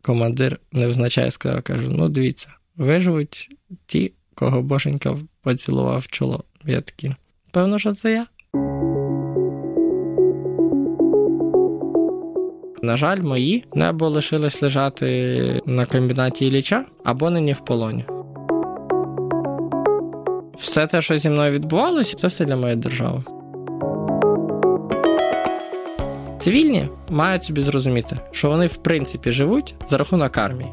командир невзначай сказав, каже, ну дивіться, виживуть ті, кого боженька поцілував в чоло. Я такий, певно, що це я. На жаль, мої або лишились лежати на комбінаті Ілліча, або нині в полоні. Все те, що зі мною відбувалося, це все для моєї держави. Цивільні мають собі зрозуміти, що вони в принципі живуть за рахунок армії.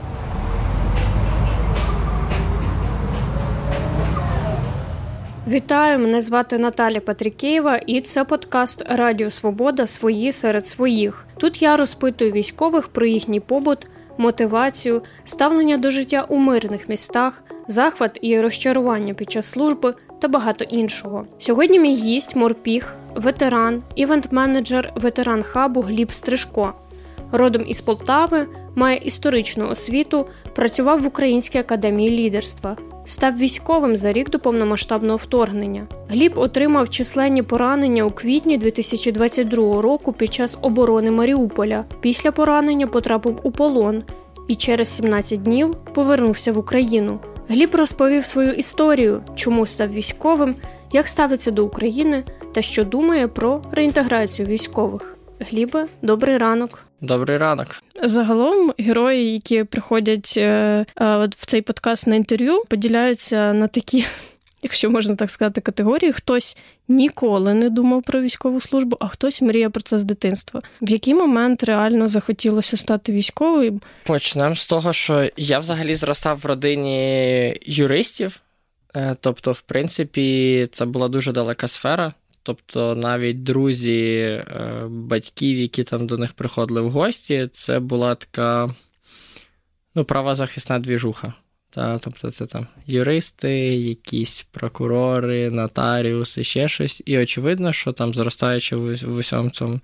Вітаю, мене звати Наталя Патрікеєва, і це подкаст «Радіо Свобода. Свої серед своїх». Тут я розпитую військових про їхній побут, мотивацію, ставлення до життя у мирних містах, захват і розчарування під час служби та багато іншого. Сьогодні мій гість – морпіг, ветеран, івент-менеджер ветеран-хабу Гліб Стрижко. Родом із Полтави, має історичну освіту, працював в Українській академії лідерства. Став військовим за рік до повномасштабного вторгнення. Гліб отримав численні поранення у квітні 2022 року під час оборони Маріуполя. Після поранення потрапив у полон і через 17 днів повернувся в Україну. Гліб розповів свою історію, чому став військовим, як ставиться до України та що думає про реінтеграцію військових. Глібе, добрий ранок. Добрий ранок. Загалом герої, які приходять в цей подкаст на інтерв'ю, поділяються на такі, якщо можна так сказати, категорії. Хтось ніколи не думав про військову службу, а хтось мріє про це з дитинства. В який момент реально захотілося стати військовим? Почнемо з того, що я взагалі зростав в родині юристів. Тобто, в принципі, це була дуже далека сфера. Тобто навіть друзі батьків, які там до них приходили в гості, це була така, правозахисна двіжуха. Тобто це там юристи, якісь прокурори, нотаріуси, ще щось. І очевидно, що там, зростаючи в усьому цьому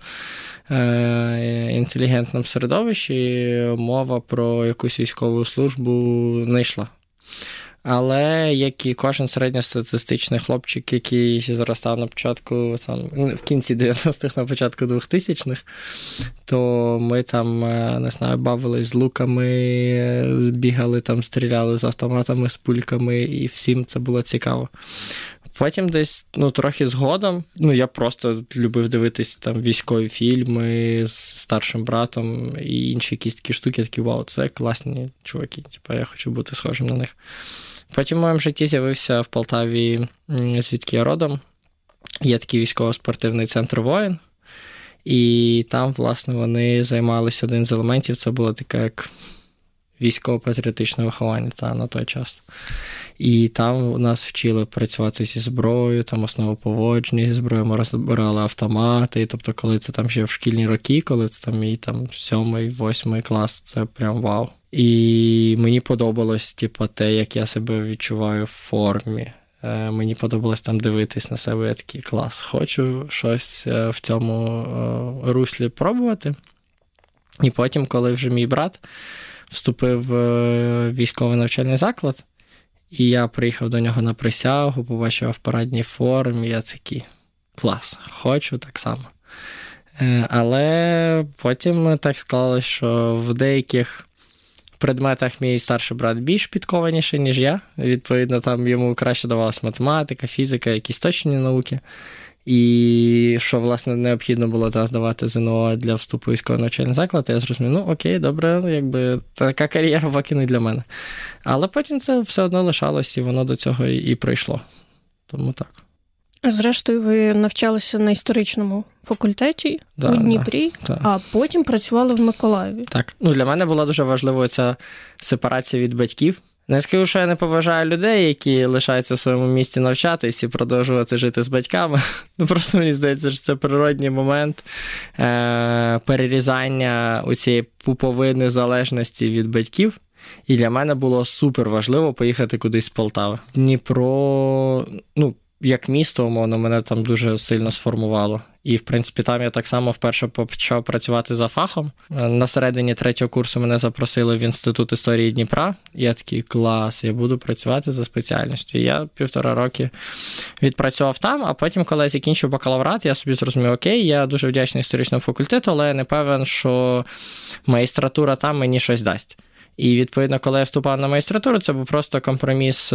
інтелігентному середовищі, мова про якусь військову службу не йшла. Але, як і кожен середньостатистичний хлопчик, який зростав на початку, в кінці 90-х, на початку 2000-х, то ми там, не знаю, бавились з луками, бігали там, стріляли з автоматами, з пульками, і всім це було цікаво. Потім десь, трохи згодом, я просто любив дивитись там військові фільми з старшим братом і інші якісь такі штуки, такі, вау, це класні чуваки, я хочу бути схожим на них. Потім в моєму житті з'явився в Полтаві, звідки я родом, є такий військово-спортивний центр «Воїн», і там, власне, вони займалися один з елементів, це було таке, як військово-патріотичне виховання на той час. І там нас вчили працювати зі зброєю, там основу поводження зі зброєю, ми розбирали автомати, тобто коли це там ще в шкільні роки, коли це там мій 7-8 клас, це прям вау. І мені подобалось, те, як я себе відчуваю в формі. Мені подобалось там дивитись на себе, я такий клас, хочу щось в цьому руслі пробувати. І потім, коли вже мій брат вступив в військовий навчальний заклад, і я приїхав до нього на присягу, побачив в парадній формі, я такий, клас, хочу так само. Але потім так склалося, що в деяких предметах мій старший брат більш підкованіший, ніж я. Відповідно, там йому краще давалась математика, фізика, якісь точні науки. І що, власне, необхідно було здавати ЗНО для вступу в військовий навчальний заклад, я зрозумів, окей, добре, така кар'єра поки не для мене. Але потім це все одно лишалось, і воно до цього і прийшло. Тому так. Зрештою, ви навчалися на історичному факультеті у Дніпрі, а потім працювали в Миколаєві. Так. Для мене була дуже важливою ця сепарація від батьків. Не скажу, що я не поважаю людей, які лишаються в своєму місті навчатись і продовжувати жити з батьками. Просто мені здається, що це природній момент перерізання у цієї пуповини залежності від батьків. І для мене було супер важливо поїхати кудись з Полтави. Дніпро, як місто, умовно, мене там дуже сильно сформувало. І, в принципі, там я так само вперше почав працювати за фахом. На середині 3-го курсу мене запросили в Інститут історії Дніпра. Я такий, клас, я буду працювати за спеціальністю. Я 1,5 роки відпрацював там, а потім, коли я закінчив бакалаврат, я собі зрозумів, окей, я дуже вдячний історичному факультету, але я не певен, що магістратура там мені щось дасть. І, відповідно, коли я вступав на магістратуру, це був просто компроміс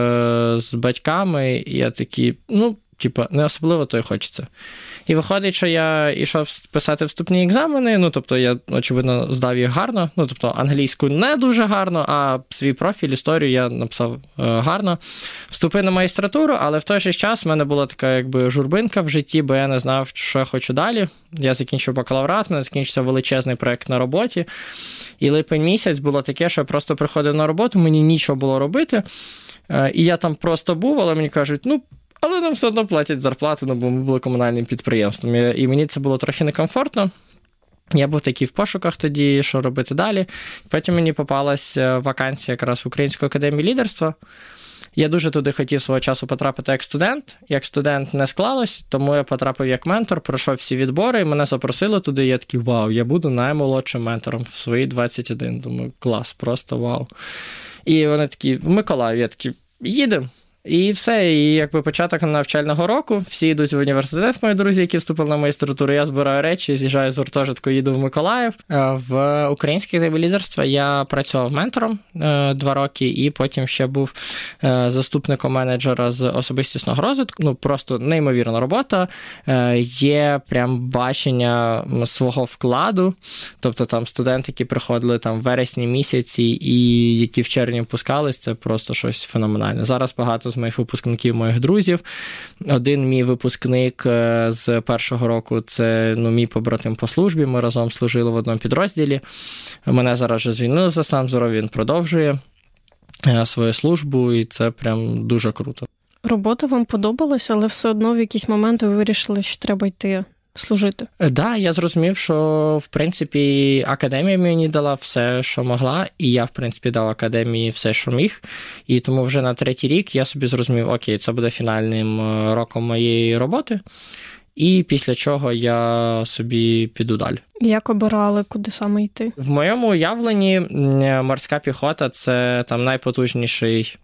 з батьками, і я такий, не особливо то й хочеться. І виходить, що я йшов писати вступні екзамени, тобто я, очевидно, здав їх гарно, тобто англійську не дуже гарно, а свій профіль, історію я написав гарно. Вступив на магістратуру, але в той же час в мене була така журбинка в житті, бо я не знав, що я хочу далі. Я закінчив бакалаврат, в мене закінчився величезний проєкт на роботі, і липень місяць було таке, що я просто приходив на роботу, мені нічого було робити, і я там просто був, але мені кажуть, але нам все одно платять зарплату, бо ми були комунальним підприємством. І мені це було трохи некомфортно. Я був такий в пошуках тоді, що робити далі. Потім мені попалась вакансія якраз в Української академії лідерства. Я дуже туди хотів свого часу потрапити як студент. Як студент не склалось, тому я потрапив як ментор, пройшов всі відбори, і мене запросили туди. Я такий, вау, я буду наймолодшим ментором в свої 21. Думаю, клас, просто вау. І вони такі, в Миколаїв, я такий, їдемо. І все, і початок навчального року, всі йдуть в університет, мої друзі, які вступили на магістратуру, я збираю речі, з'їжджаю з гуртожитку, їду в Миколаїв. В Українській академії лідерства я працював ментором 2 роки, і потім ще був заступником менеджера з особистісного розвитку. Просто неймовірна робота. Є прям бачення свого вкладу, тобто там студенти, які приходили там в вересні місяці і які в червні впускались, це просто щось феноменальне. Зараз багато з моїх випускників, моїх друзів. Один мій випускник з 1-го року, це мій побратим по службі, ми разом служили в одному підрозділі. Мене зараз вже звільнили за стан здоров'я, він продовжує свою службу, і це прям дуже круто. Робота вам подобалася, але все одно в якісь моменти ви вирішили, що треба йти служити? Так, я зрозумів, що, в принципі, академія мені дала все, що могла, і я, в принципі, дав академії все, що міг. І тому вже на 3-й рік я собі зрозумів, окей, це буде фінальним роком моєї роботи, і після чого я собі піду далі. Як обирали, куди саме йти? В моєму уявленні морська піхота – це там найпотужніший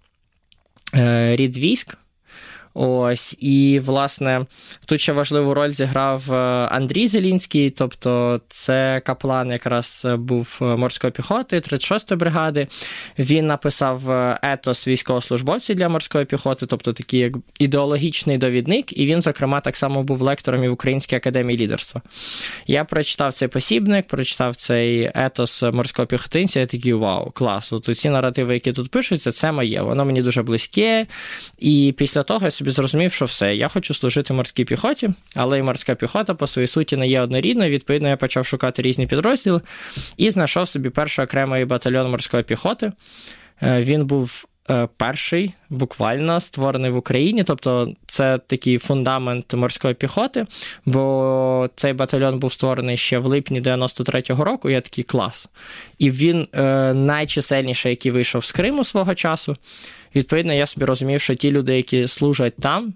рід військ. Ось, і, власне, тут ще важливу роль зіграв Андрій Зелінський, тобто це каплан якраз був морської піхоти, 36-ї бригади. Він написав етос військовослужбовців для морської піхоти, тобто такий як ідеологічний довідник, і він, зокрема, так само був лектором і в Українській академії лідерства. Я прочитав цей посібник, прочитав цей етос морського піхотинця, я такий, вау, клас, от ці наративи, які тут пишуться, це моє, воно мені дуже близьке, і після того я собі зрозумів, що все, я хочу служити морській піхоті, але і морська піхота по своїй суті не є однорідною, відповідно я почав шукати різні підрозділи і знайшов собі перший окремий батальйон морської піхоти. Він був перший, буквально, створений в Україні, тобто це такий фундамент морської піхоти, бо цей батальйон був створений ще в липні 93-го року, і я такий, клас. І він найчисельніший, який вийшов з Криму свого часу. Відповідно, я собі розумів, що ті люди, які служать там,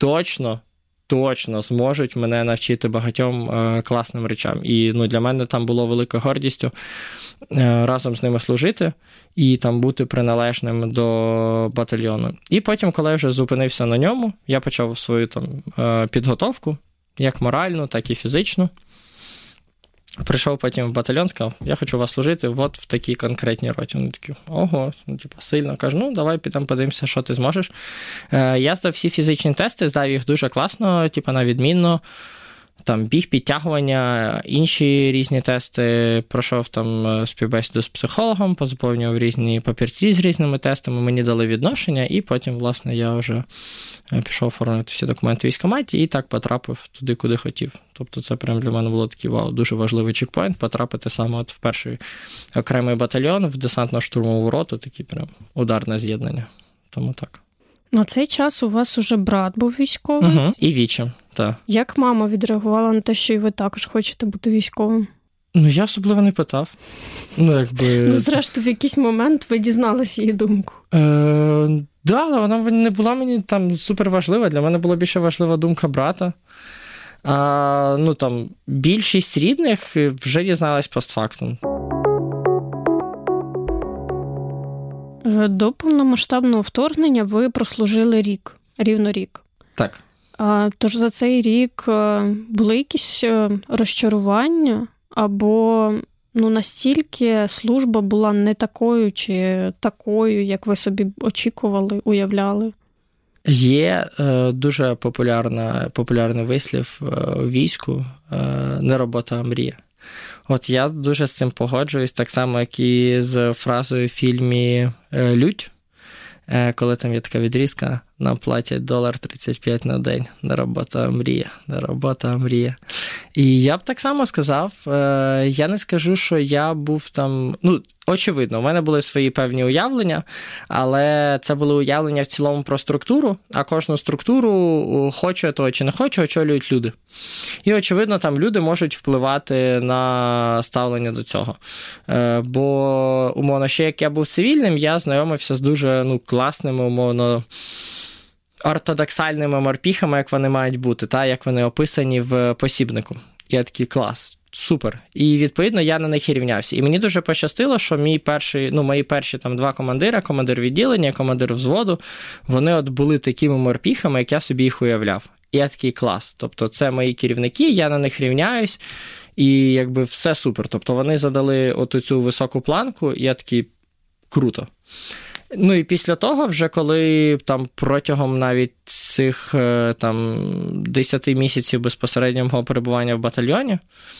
точно зможуть мене навчити багатьом класним речам. І для мене там було великою гордістю разом з ними служити і там бути приналежним до батальйону. І потім, коли я вже зупинився на ньому, я почав свою там підготовку, як моральну, так і фізичну. Прийшов потім в батальйон, сказав, я хочу у вас служити от в такій конкретній роті. Вони такі, ого, сильно. Кажу, давай підемо подивимося, що ти зможеш. Я здав всі фізичні тести, здав їх дуже класно, на відмінно. Там біг, підтягування, інші різні тести, пройшов там співбесіду з психологом, позаповнював різні папірці з різними тестами, мені дали відношення, і потім, власне, я вже пішов оформити всі документи в військкоматі і так потрапив туди, куди хотів. Тобто це прям для мене було такий, вау, дуже важливий чекпоінт, потрапити саме от в перший окремий батальйон, в десантно-штурмову роту, такий прям ударне з'єднання. Тому так. На цей час у вас уже брат був військовий? Угу. І вічим, так. Як мама відреагувала на те, що і ви також хочете бути військовим? Я особливо не питав. Зрештою, в якийсь момент ви дізналися її думку. Да, але вона не була мені там супер важлива. Для мене була більше важлива думка брата. Більшість рідних вже дізналась постфактум. До повномасштабного вторгнення ви прослужили рівно рік. Так. Тож за цей рік були якісь розчарування? Або настільки служба була не такою чи такою, як ви собі очікували, уявляли? Є дуже популярний вислів у війську «не робота, а мрія». От я дуже з цим погоджуюсь, так само, як і з фразою в фільмі «Лють», коли там є така відрізка, нам платять $35 на день. Не робота, а мрія. Не робота, а мрія. І я б так само сказав, я не скажу, що я був там... Очевидно, у мене були свої певні уявлення, але це були уявлення в цілому про структуру, а кожну структуру, хочу я того чи не хочу, очолюють люди. І, очевидно, там люди можуть впливати на ставлення до цього. Бо, умовно, ще як я був цивільним, я знайомився з дуже класними, умовно, ортодоксальними морпіхами, як вони мають бути, як вони описані в посібнику. Я такий, клас, супер. І, відповідно, я на них і рівнявся. І мені дуже пощастило, що мої перші там 2 командира, командир відділення, командир взводу, вони були такими морпіхами, як я собі їх уявляв. І я такий, клас. Тобто це мої керівники, я на них рівняюсь, і все супер. Тобто вони задали цю високу планку, і я такий, круто. І після того, вже коли там протягом навіть цих 10 місяців безпосереднього перебування в батальйоні,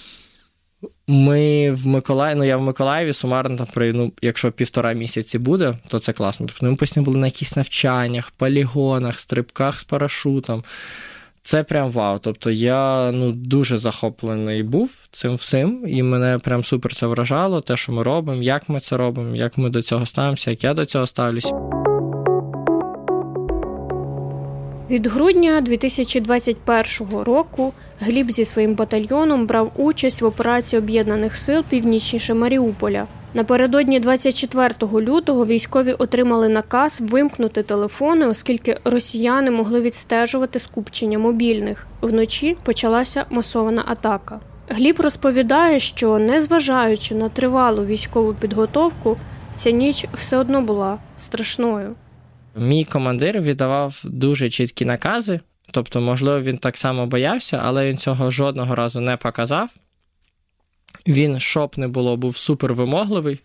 я в Миколаєві сумарно, якщо 1,5 місяці буде, то це класно. Тобто ми постійно були на якихось навчаннях, полігонах, стрибках з парашутом. Це прям вау. Тобто я дуже захоплений був цим всім, і мене прям супер це вражало, те, що ми робимо, як ми це робимо, як ми до цього ставимося, як я до цього ставлюсь. Від грудня 2021 року Гліб зі своїм батальйоном брав участь в операції Об'єднаних сил північніше Маріуполя. Напередодні 24 лютого військові отримали наказ вимкнути телефони, оскільки росіяни могли відстежувати скупчення мобільних. Вночі почалася масована атака. Гліб розповідає, що, незважаючи на тривалу військову підготовку, ця ніч все одно була страшною. Мій командир віддавав дуже чіткі накази, тобто, можливо, він так само боявся, але він цього жодного разу не показав. Він, щоб не було, був супер вимогливий.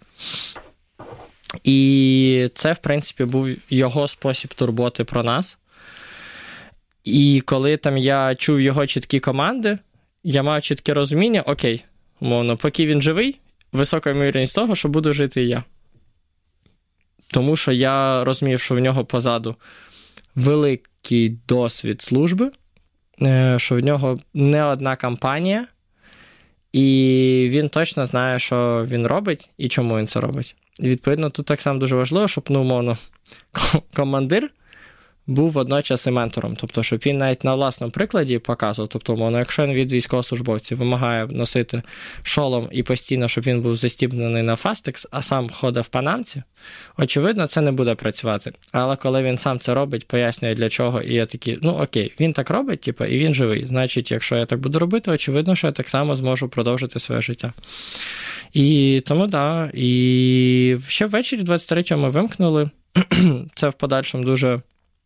І це, в принципі, був його спосіб турботи про нас. І коли там я чув його чіткі команди, я мав чітке розуміння, окей, умовно, поки він живий, висока ймовірність того, що буду жити і я. Тому що я розумів, що в нього позаду великий досвід служби, що в нього не одна кампанія, і він точно знає, що він робить і чому він це робить. І, відповідно, тут так само дуже важливо, щоб, умовно, командир був водночас і ментором. Тобто, щоб він навіть на власному прикладі показував. Тобто, умовно, якщо він від військовослужбовців вимагає носити шолом і постійно, щоб він був застібнений на фастекс, а сам ходив в панамці, очевидно, це не буде працювати. Але коли він сам це робить, пояснює для чого, і я такий, окей, він так робить, і він живий. Значить, якщо я так буду робити, очевидно, що я так само зможу продовжити своє життя. І тому, да, і ще ввечері 23-го ми вимкнули. Це в подальшому дуже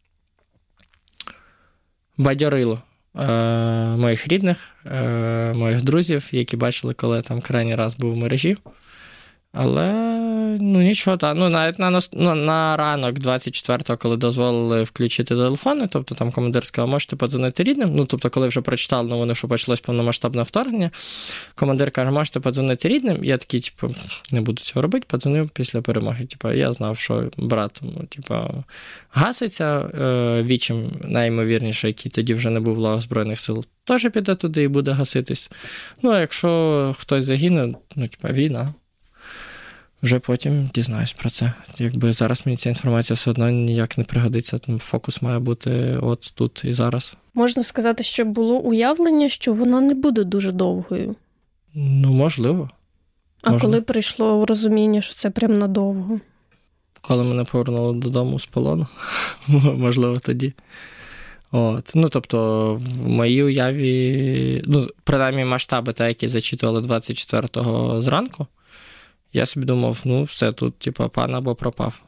бадьорило моїх рідних, моїх друзів, які бачили, коли я там крайній раз був в мережі. Але, нічого, навіть на ранок 24-го, коли дозволили включити телефони, тобто там командир сказав, можете подзвонити рідним, тобто коли вже прочитали новини, що почалось повномасштабне вторгнення, командир каже, можете подзвонити рідним, я такий, не буду цього робити, подзвонив після перемоги, я знав, що брат, гаситься, вічим найімовірніше, який тоді вже не був в лавах Збройних сил, теж піде туди і буде гаситись. А якщо хтось загине, війна. Вже потім дізнаюсь про це. Зараз мені ця інформація все одно ніяк не пригодиться, тому фокус має бути от тут і зараз. Можна сказати, що було уявлення, що вона не буде дуже довгою. Ну, можливо. А коли прийшло розуміння, що це прям надовго? Коли мене повернули додому з полону. Можливо, тоді. От. Ну, тобто, в моїй уяві, ну, принаймні масштаби, які зачитували 24-го зранку, я собі думав, ну, все, тут, типу, пан або пропав.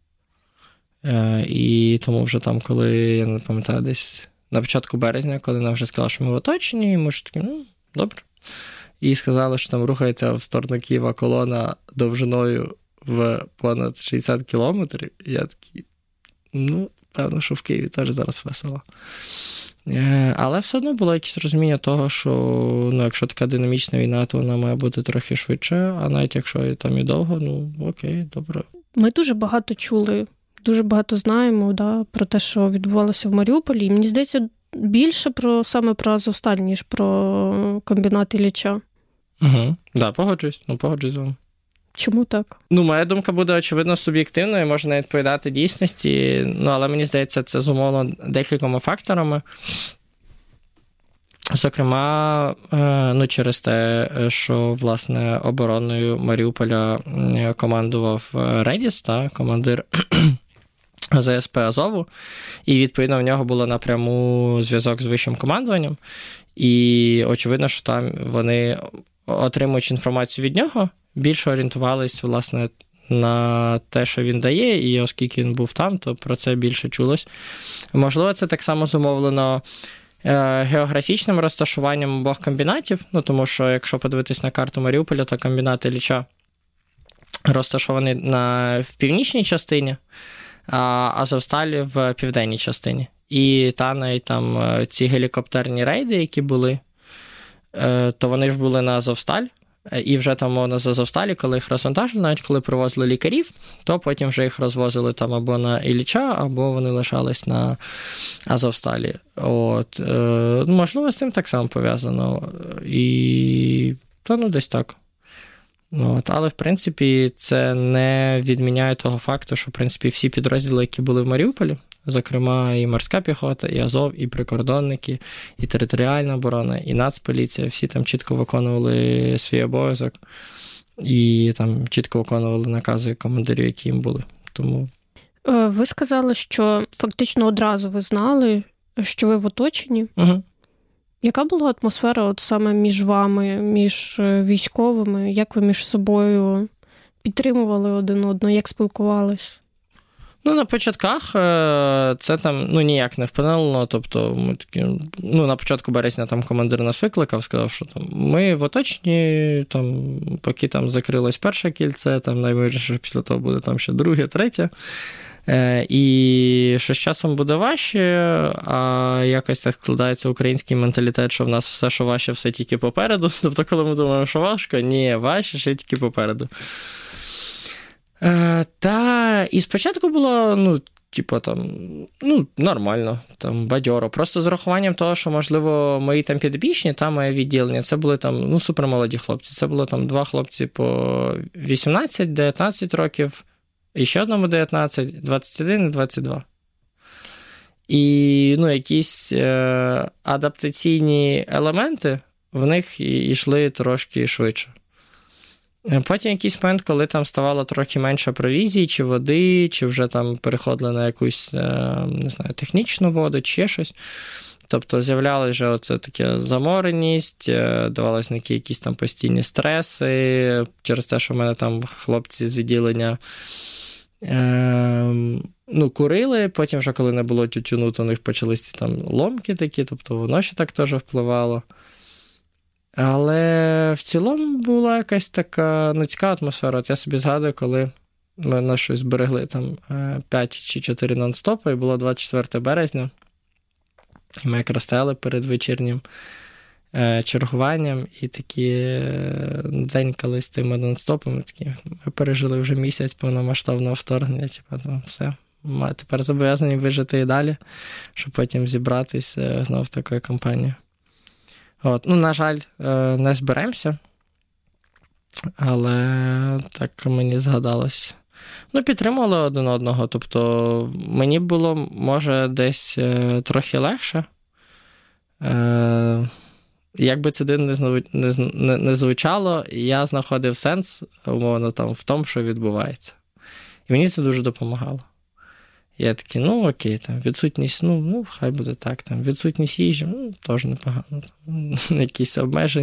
І тому вже там, коли, я не пам'ятаю, десь на початку березня, коли нам вже сказали, що ми в оточенні, і ми ж такі, ну, добре. І сказали, що там рухається в сторону Києва колона довжиною в понад 60 кілометрів. І я такий, ну, певно, що в Києві теж зараз весело. Але все одно було якесь розуміння того, що, ну, якщо така динамічна війна, то вона має бути трохи швидше, а навіть якщо там і довго, ну, окей, добре. Ми дуже багато чули, дуже багато знаємо, да, про те, що відбувалося в Маріуполі. І мені здається, більше саме про Азовсталь, ніж про комбінат Ілліча. Угу. Да, погоджуюсь з вами. Чому так? Ну, моя думка буде, очевидно, суб'єктивною, може не відповідати дійсності, ну, але мені здається, це зумовлено декількома факторами. Зокрема, ну, через те, що, власне, обороною Маріуполя командував Редіс, командир ЗСП Азову, і, відповідно, в нього було напряму зв'язок з вищим командуванням, і очевидно, що там вони, отримуючи інформацію від нього, більше орієнтувались, власне, на те, що він дає, і оскільки він був там, то про це більше чулось. Можливо, це так само зумовлено географічним розташуванням обох комбінатів, ну, тому що, якщо подивитись на карту Маріуполя, то комбінат Ілліча розташований в північній частині, а Азовсталь в південній частині. І навіть там ці гелікоптерні рейди, які були, то вони ж були на Азовсталь, і вже там мовно з Азовсталі, коли їх розвантажили, навіть коли привозили лікарів, то потім вже їх розвозили там або на Ілліча, або вони лишались на Азовсталі. От. Можливо, з цим так само пов'язано. І ну, десь так. От. Але, в принципі, це не відміняє того факту, що, в принципі, всі підрозділи, які були в Маріуполі, зокрема, і морська піхота, і Азов, і прикордонники, і територіальна оборона, і Нацполіція, всі там чітко виконували свій обов'язок і там чітко виконували накази командирів, які їм були. Тому... Ви сказали, що фактично одразу ви знали, що ви в оточенні. Угу. Яка була атмосфера от саме між вами, між військовими? Як ви між собою підтримували один одного, як спілкувались? Ну, на початках це там, ну, ніяк не вплинуло, тобто ми такі, ну, на початку березня там командир нас викликав, сказав, що там ми в оточенні, там, поки там закрилось перше кільце, там найвірніше після того буде там ще друге, третє, і що з часом буде важче, а якось так складається український менталітет, що в нас все, що важче, все тільки попереду, тобто коли ми думаємо, що важко, ні, важче, ще тільки попереду. Та і спочатку було, ну, типу, там, ну, нормально, там, бадьоро. Просто з урахуванням того, що, можливо, мої там підопічні, та моє відділення, це були там, ну, супермолоді хлопці. Це було там 2 хлопці по 18-19 років, і ще одному 19, 21 і 22. І, ну, якісь адаптаційні елементи в них йшли трошки швидше. Потім якийсь момент, коли там ставало трохи менше провізії, чи води, чи вже там переходили на якусь, не знаю, технічну воду, чи ще щось. Тобто з'являлася вже оце таке замореність, давалися якісь там постійні стреси, через те, що в мене там хлопці з відділення ну, курили, потім вже коли не було тютюну, то у них почалися там ломки такі, тобто воно ще так теж впливало. Але в цілому була якась така, ну, цікава атмосфера. От я собі згадую, коли ми на щось зберегли там 5 чи 4 нон-стопи, і було 24 березня, і ми якраз стояли перед вечірнім чергуванням, і такі дзенькали з тими нон-стопами, такі, ми пережили вже місяць повномасштабного вторгнення, типу, ну, все, ми тепер зобов'язані вижити і далі, щоб потім зібратись знову в таку компанію. От, ну, на жаль, не зберемося, але так мені згадалось. Ну, підтримували один одного, тобто мені було, може, десь трохи легше як би це дивно не звучало, я знаходив сенс, умовно, там, в тому, що відбувається. І мені це дуже допомагало. Я такий, ну окей, там, відсутність сну, ну хай буде так, там, відсутність їжі, ну, теж непогано. Там, якісь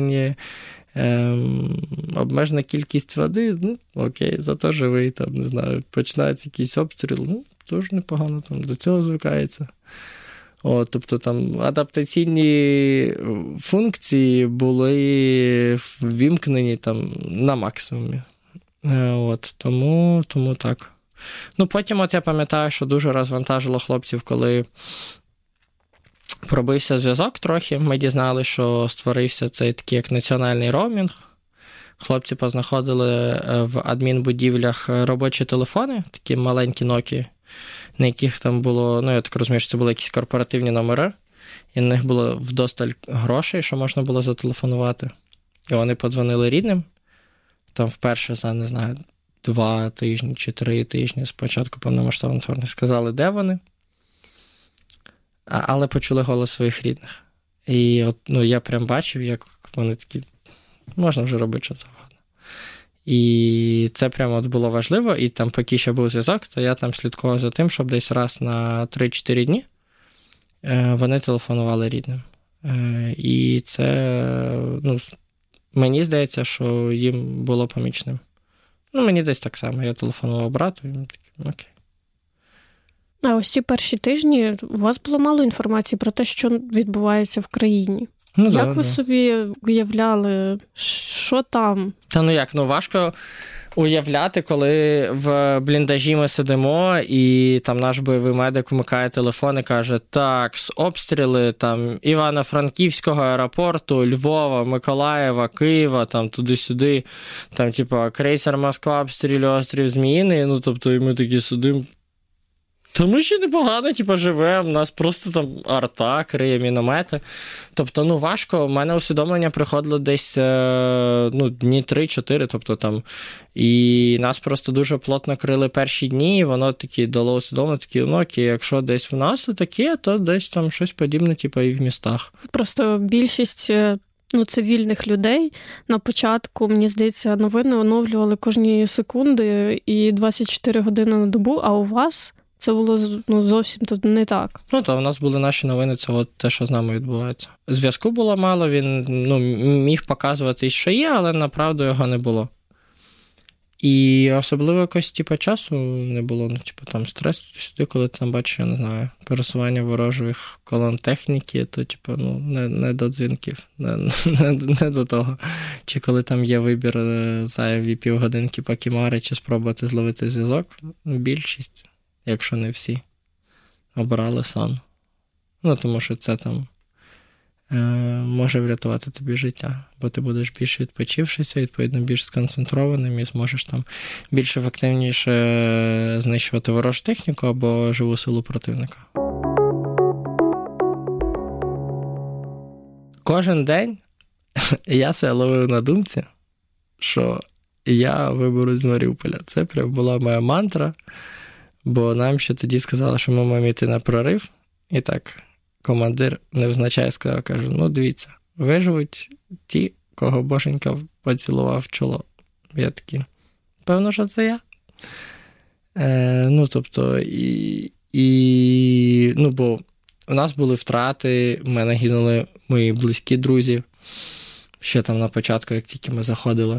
обмежена кількість води, ну окей, зато живий, там, не знаю, починається якийсь обстріл, ну, теж непогано, там, до цього звикається. Тобто там адаптаційні функції були ввімкнені там на максимумі. Тому так. Ну, потім я пам'ятаю, що дуже розвантажило хлопців, коли пробився зв'язок трохи. Ми дізналися, що створився цей такий як національний роумінг. Хлопці познаходили в адмінбудівлях робочі телефони, такі маленькі Nokia, на яких там було, ну, я так розумію, що це були якісь корпоративні номери, і на них було вдосталь грошей, що можна було зателефонувати. І вони подзвонили рідним, там вперше за, не знаю, 2 тижні чи 3 тижні спочатку повномасштабного вторгнення сказали, де вони, але почули голос своїх рідних. І я прям бачив, як вони такі, можна вже робити що завгодно. І це прямо було важливо, і там поки ще був зв'язок, то я там слідкував за тим, щоб десь раз на 3-4 дні вони телефонували рідним. І це, ну, мені здається, що їм було помічним. Ну, мені десь так само. Я телефонував брату, і він такий, окей. А ось ці перші тижні у вас було мало інформації про те, що відбувається в країні. Ну, як ви собі уявляли, що там? Важко уявляти, коли в бліндажі ми сидимо, і там наш бойовий медик вмикає телефон і каже, так, обстріли там Івано-Франківського аеропорту, Львова, Миколаєва, Києва, там туди-сюди, там, крейсер Москва обстрілює острів Зміїний, ну, тобто, і ми такі сидимо. Та ми ще непогано, живемо, у нас просто там арта, криє міномети. Тобто, важко. У мене усвідомлення приходило десь, дні 3-4, тобто там, і нас просто дуже плотно крили перші дні, і воно такі дало усвідомлення, окей, якщо десь в нас таке, то десь там щось подібне, і в містах. Просто більшість цивільних людей на початку, мені здається, новини оновлювали кожні секунди і 24 години на добу, а у вас це було зовсім не так. То в нас були наші новини, це те, що з нами відбувається. Зв'язку було мало, він міг показувати, що є, але направду його не було. І особливо якось часу не було, там стрес сюди, коли ти там бачиш, я не знаю, пересування ворожих колон техніки, то не до дзвінків, не до того. Чи коли там є вибір зайві півгодинки по кімари, чи спробувати зловити зв'язок, більшість, якщо не всі, обрали сон. Тому що це там може врятувати тобі життя, бо ти будеш більш відпочившися, відповідно, більш сконцентрованим і зможеш там більш ефективніше знищувати ворожу техніку або живу силу противника. Кожен день я себе ловив на думці, що я виберусь з Маріуполя. Це прям була моя мантра, бо нам ще тоді сказали, що ми маємо йти на прорив. І так, командир невзначай сказав, каже, дивіться, виживуть ті, кого Боженька поцілував в чоло. Я такий, певно, що це я. Бо у нас були втрати, в мене гинули мої близькі друзі, ще там на початку, як тільки ми заходили.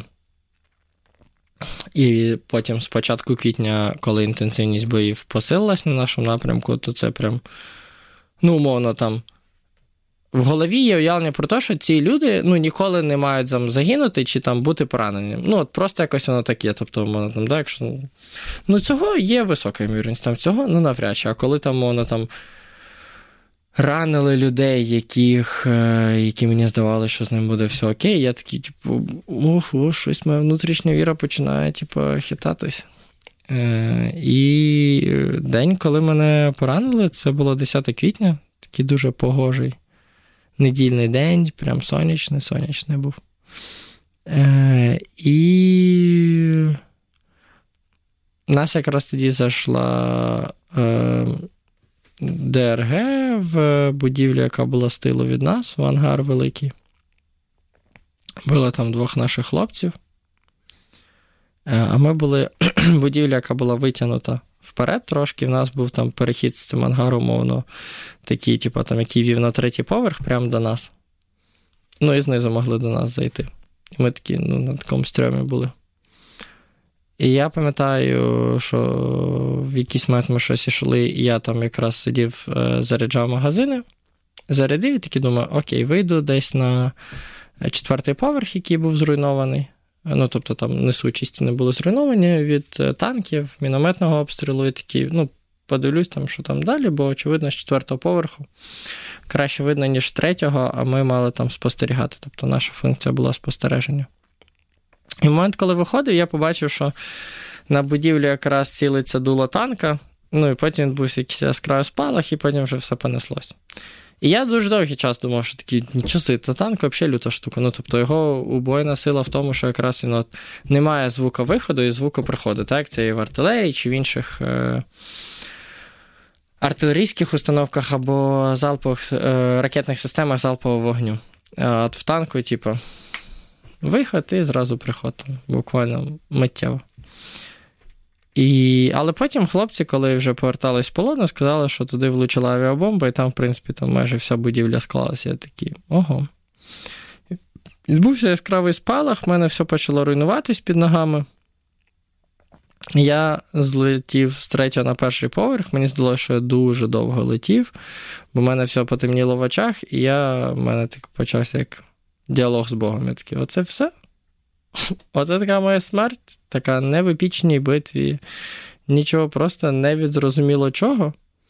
І потім з початку квітня, коли інтенсивність боїв посилилась на нашому напрямку, то це прям, умовно, там, в голові є уявлення про те, що ці люди, ніколи не мають там загинути чи там бути пораненим. Просто якось воно таке, тобто, умовно, там, да, якщо, цього є висока ймовірність, там, цього, навряд чи, а коли там, умовно, там, ранили людей, які мені здавалося, що з ним буде все окей, я такий, щось моя внутрішня віра починає, хитатись. І день, коли мене поранили, це було 10 квітня, такий дуже погожий недільний день, прям сонячний був. І нас якраз тоді зайшла ДРГ в будівлю, яка була з тилу від нас, в ангар великий. Били там 2 наших хлопців. А ми були будівля, яка була витягнута вперед трошки. В нас був там перехід з цим ангаром, умовно, такий, типу, там, який вів на 3-й поверх прямо до нас. Ну, і знизу могли до нас зайти. І ми такі, на такому стрьомі були. І я пам'ятаю, що в якийсь момент ми щось йшли, і я там якраз сидів, заряджав магазини, зарядив і таки думаю, окей, вийду десь на 4-й поверх, який був зруйнований. Ну, тобто там несучі стіни були зруйновані від танків, мінометного обстрілу і такі, подивлюсь там, що там далі, бо, очевидно, з 4-го поверху краще видно, ніж з 3-го, а ми мали там спостерігати. Тобто наша функція була спостереження. І в момент, коли виходив, я побачив, що на будівлі якраз цілиться дуло танка, і потім відбувся якийсь яскравий спалах, і потім вже все понеслось. І я дуже довгий час думав, що такий, нічого собі, це танк взагалі люта штука. Тобто його убойна сила в тому, що якраз він немає звука виходу і звуку приходу. Так, це і в артилерії, чи в інших артилерійських установках або залпових ракетних системах залпового вогню. А от в танку, виход і зразу приход, буквально миттєво. Але потім хлопці, коли вже повертались з полону, сказали, що туди влучила авіабомба, і там, в принципі, там майже вся будівля склалася. Я такий, ого. Відбувся яскравий спалах, в мене все почало руйнуватись під ногами. Я злетів з 3-го на 1-й поверх, мені здалося, що я дуже довго летів, бо в мене все потемніло в очах, і в мене почався як діалог з Богом. Я такий, оце все? Оце така моя смерть, така не в епічній битві, нічого, просто не від зрозуміло чого.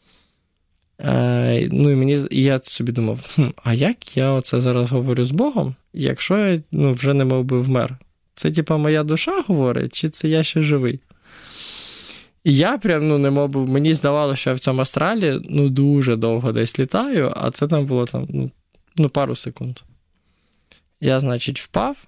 І я собі думав, а як я оце зараз говорю з Богом, якщо я вже не мов би вмер? Це моя душа говорить, чи це я ще живий? І я прям, не мов би, мені здавалося, що я в цьому астралі дуже довго десь літаю, а це там було пару секунд. Я, значить, впав,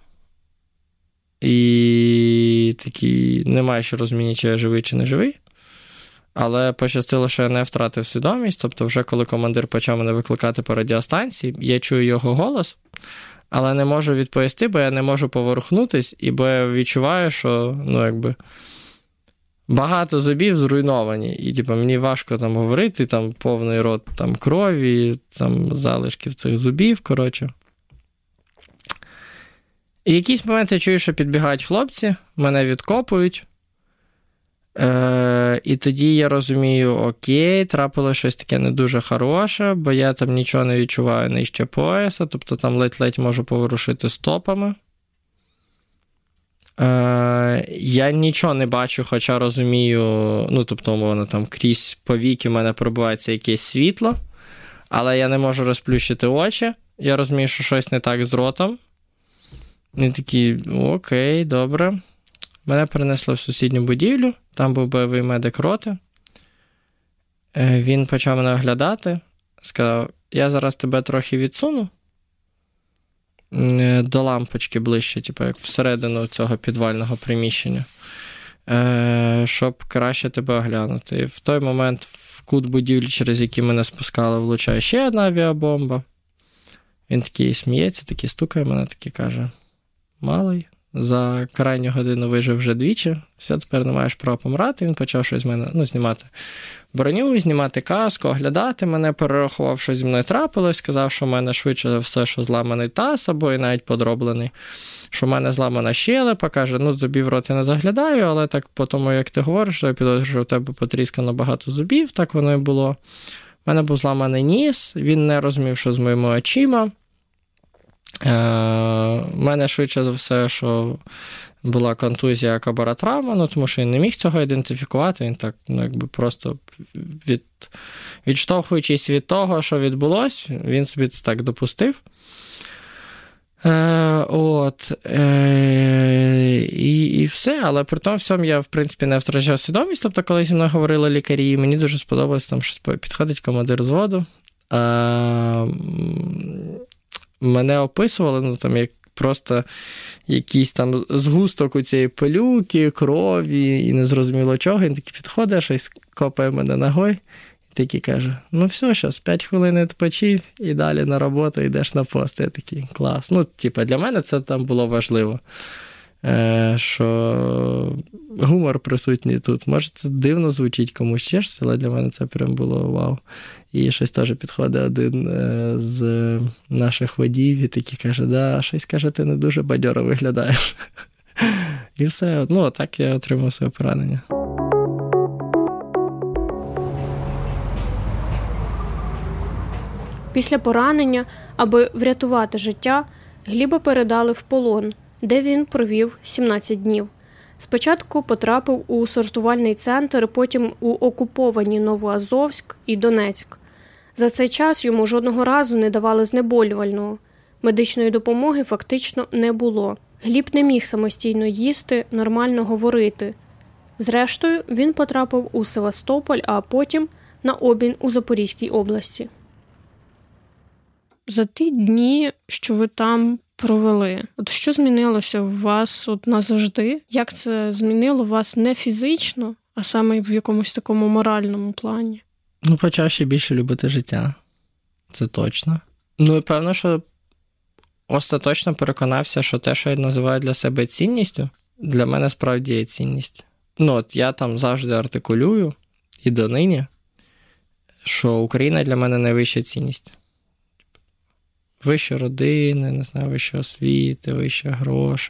і такий, немає ще розуміння, чи я живий, чи не живий. Але пощастило, що я не втратив свідомість. Тобто вже коли командир почав мене викликати по радіостанції, я чую його голос, але не можу відповісти, бо я не можу поворухнутись, і бо я відчуваю, що, багато зубів зруйновані. І, мені важко там говорити, там повний рот там крові, там залишків цих зубів, коротше. І в якийсь момент я чую, що підбігають хлопці, мене відкопують. І тоді я розумію, окей, трапилося щось таке не дуже хороше, бо я там нічого не відчуваю нижче пояса, тобто там ледь-ледь можу поворушити стопами. Я нічого не бачу, хоча розумію, тобто, умовно, там крізь повіки в мене пробивається якесь світло, але я не можу розплющити очі, я розумію, що щось не так з ротом. І такі, окей, добре. Мене перенесли в сусідню будівлю, там був бойовий медик роти. Він почав мене оглядати, сказав, я зараз тебе трохи відсуну до лампочки ближче, як всередину цього підвального приміщення, щоб краще тебе оглянути. І в той момент в кут будівлі, через який мене спускали, влучає ще одна авіабомба. Він такий сміється, такий стукає мене, такий каже, малий, за крайню годину вижив вже двічі, все, тепер не маєш права помирати. Він почав щось з мене, знімати броню, знімати каску, оглядати мене, перерахував, що зі мною трапилось, сказав, що в мене швидше за все, що зламаний таз, або і навіть подроблений, що в мене зламана щелепа, каже, тобі в рот я не заглядаю, але так по тому, як ти говориш, я підозрюю, що в тебе потріскано багато зубів, так воно і було. В мене був зламаний ніс, він не розумів, що з моїми очима. У мене швидше за все, що була контузія кабаротравма, тому що він не міг цього ідентифікувати, він так, просто відштовхуючись від того, що відбулось, він собі це так допустив. І все, але при тому всьому я, в принципі, не втрачав свідомість, тобто, коли зі мною говорили лікарі, мені дуже сподобалось, там щось підходить командир взводу, мене описували, як просто якийсь там згусток у цієї пилюки, крові і незрозуміло чого. Він такий підходить, щось копає мене ногою. І такий каже, ну все, зараз 5 хвилин відпочив і далі на роботу йдеш на пост. Я такий, клас. Ну, типу, для мене це там було важливо, що гумор присутній тут. Може, це дивно звучить комусь чешся, але для мене це прям було вау. І щось теж підходить один з наших водіїв і такий каже, да, щось, каже, ти не дуже бадьоро виглядаєш. І все. Ну, так я отримав своє поранення. Після поранення, аби врятувати життя, Гліба передали в полон, де він провів 17 днів. Спочатку потрапив у сортувальний центр, потім у окуповані Новоазовськ і Донецьк. За цей час йому жодного разу не давали знеболювального. Медичної допомоги фактично не було. Гліб не міг самостійно їсти, нормально говорити. Зрештою, він потрапив у Севастополь, а потім на обмін у Запорізькій області. За ті дні, що ви там провели, от що змінилося в вас от назавжди? Як це змінило вас не фізично, а саме в якомусь такому моральному плані? Ну, почав ще більше любити життя. Це точно. Ну, і певно, що остаточно переконався, що те, що я називаю для себе цінністю, для мене справді є цінність. Ну, от я там завжди артикулюю, і донині, що Україна для мене найвища цінність. Вище родини, не знаю, вище освіти, вище грошей.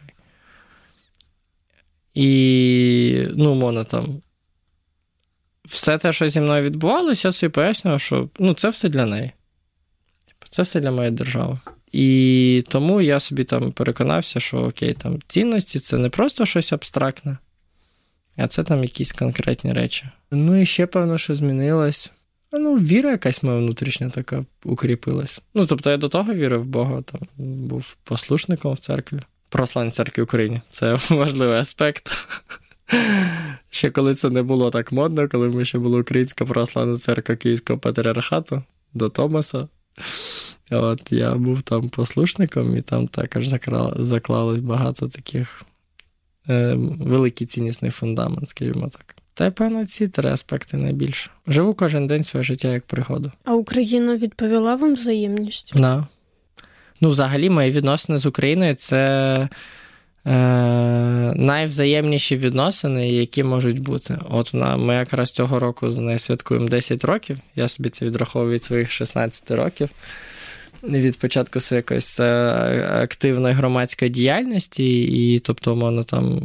І, ну, умовно, там, все те, що зі мною відбувалося, я собі пояснював, що, ну, це все для неї. Це все для моєї держави. І тому я собі там переконався, що, окей, там, цінності – це не просто щось абстрактне, а це там якісь конкретні речі. Ну, і ще, певно, що змінилось. Ну, віра якась моя внутрішня така укріпилась. Ну, тобто я до того вірив в Бога, там, був послушником в церкві. Православній церкві України. Це важливий аспект. Ще коли це не було так модно, коли ми ще була Українська православна церква Київського патріархату до Томаса. От, я був там послушником, і там також заклалось багато таких великий ціннісний фундамент, скажімо так. Та й, певно, ці 3 аспекти найбільше. Живу кожен день своє життя як пригоду. А Україна відповіла вам взаємністю? Да. Ну, взагалі, мої відносини з Україною – це найвзаємніші відносини, які можуть бути. От ми якраз цього року з нею святкуємо 10 років. Я собі це відраховую від своїх 16 років. Від початку своєї якоїсь активної громадської діяльності. І, тобто, умовно, там...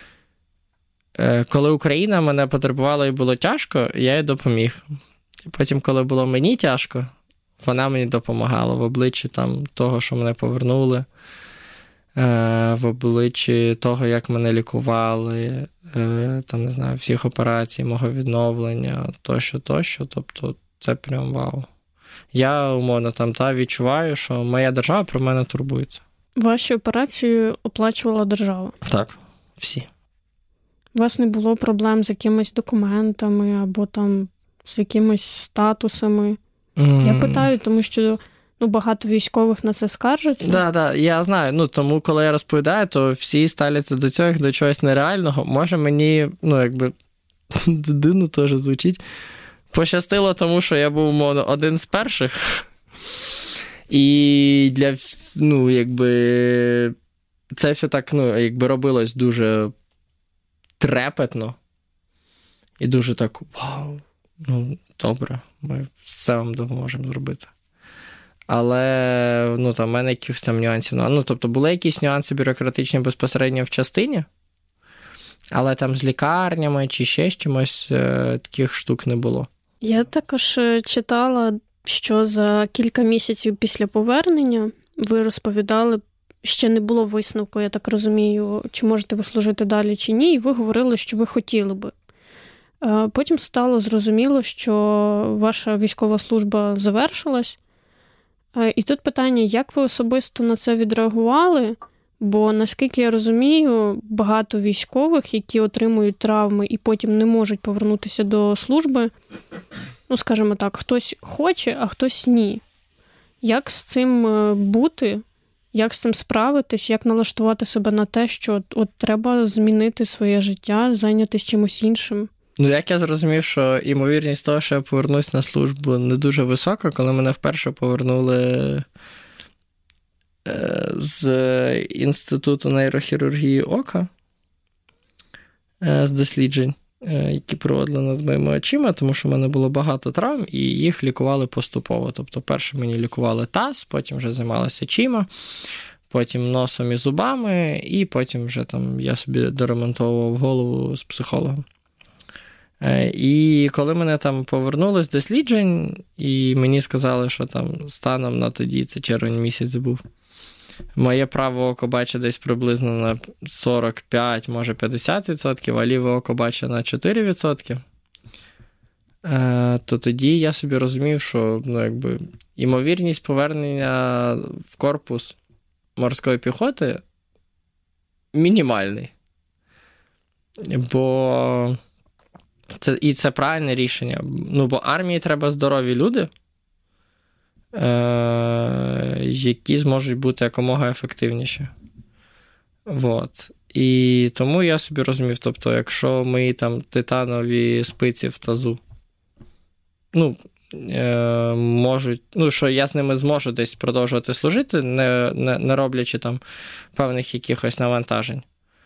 Коли Україна мене потребувала і було тяжко, я їй допоміг. І потім, коли було мені тяжко, вона мені допомагала в обличчі там, того, що мене повернули, в обличчі того, як мене лікували, там, не знаю, всіх операцій, мого відновлення, тощо. Тобто це прям вау. Я, умовно, там відчуваю, що моя держава про мене турбується. Ваші операції оплачувала держава? Так, всі. У вас не було проблем з якимись документами або там з якимись статусами? Я питаю, тому що багато військових на це скаржаться. Так, я знаю. Ну, тому, коли я розповідаю, то всі ставляться до цього як до чогось нереального. Може, мені, дивно теж звучить, пощастило, тому що я був, один з перших. І це все так, робилось дуже трепетно. І дуже так, вау, добре, ми все вам допоможемо зробити. Але, в мене якихось там нюансів. Тобто, були якісь нюанси бюрократичні безпосередньо в частині, але там з лікарнями чи ще з чимось таких штук не було. Я також читала, що за кілька місяців після повернення ви розповідали, ще не було висновку, я так розумію, чи можете ви служити далі, чи ні, і ви говорили, що ви хотіли би. Потім стало зрозуміло, що ваша військова служба завершилась. І тут питання, як ви особисто на це відреагували? Бо, наскільки я розумію, багато військових, які отримують травми і потім не можуть повернутися до служби, скажімо так, хтось хоче, а хтось ні. Як з цим бути? Як з цим справитись? Як налаштувати себе на те, що от треба змінити своє життя, зайнятися чимось іншим? Ну, як я зрозумів, що ймовірність того, що я повернусь на службу, не дуже висока, коли мене вперше повернули з Інституту нейрохірургії ока, з досліджень, які проводили над моїми очима, тому що в мене було багато травм, і їх лікували поступово. Тобто, перше мені лікували таз, потім вже займалися очима, потім носом і зубами, і потім вже там я собі доремонтовував голову з психологом. І коли мене там повернули з досліджень, і мені сказали, що там станом на тоді, це червень місяць був, моє праве око бачить десь приблизно на 45, може 50%, а ліве око бачить на 4%, то тоді я собі розумів, що ймовірність повернення в корпус морської піхоти мінімальний. Бо це правильне рішення. Бо армії треба здорові люди, які зможуть бути якомога ефективніші. І тому я собі розумів, тобто, якщо мої там титанові спиці в тазу, можуть, що я з ними зможу десь продовжувати служити, не роблячи там певних якихось навантажень,